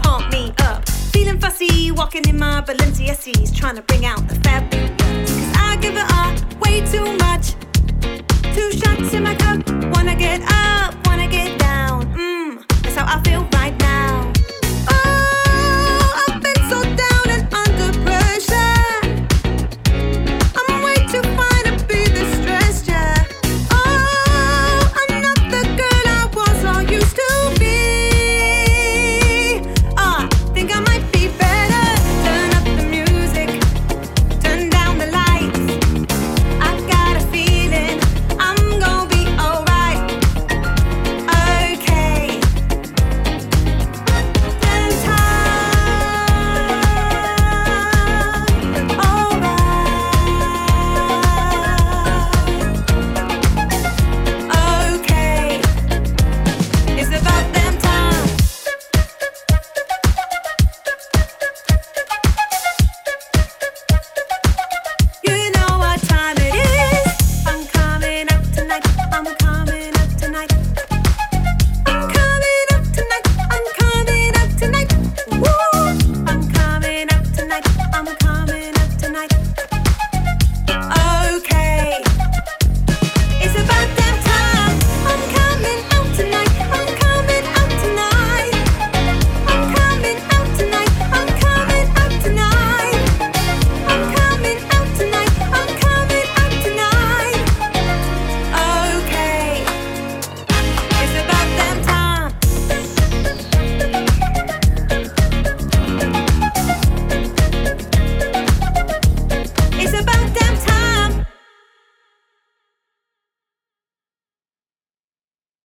pump me up. Feeling fussy, walking in my Balenciennes, trying to bring out the fabulous. 'Cause I give it up way too much. 2 shots in my cup, wanna get up, wanna get down. That's how I feel right now.